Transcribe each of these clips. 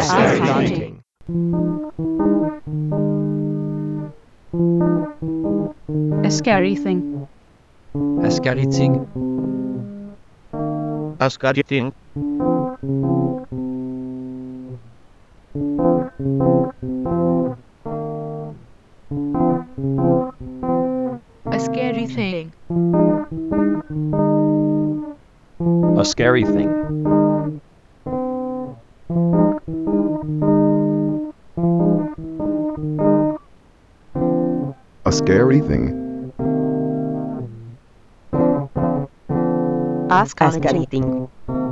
Ascariting. A scary thing. Ascariting. Ascariting. A scary thing. A scary thing. A scary thing. Ascariting.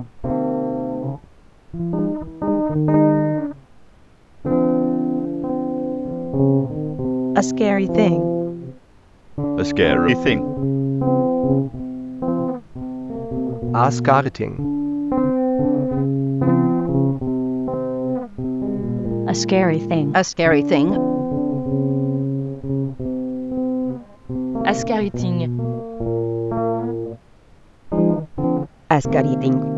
A scary thing. A scary thing. Ascariting. A scary thing. A scary thing. Ascariting. Ascariting.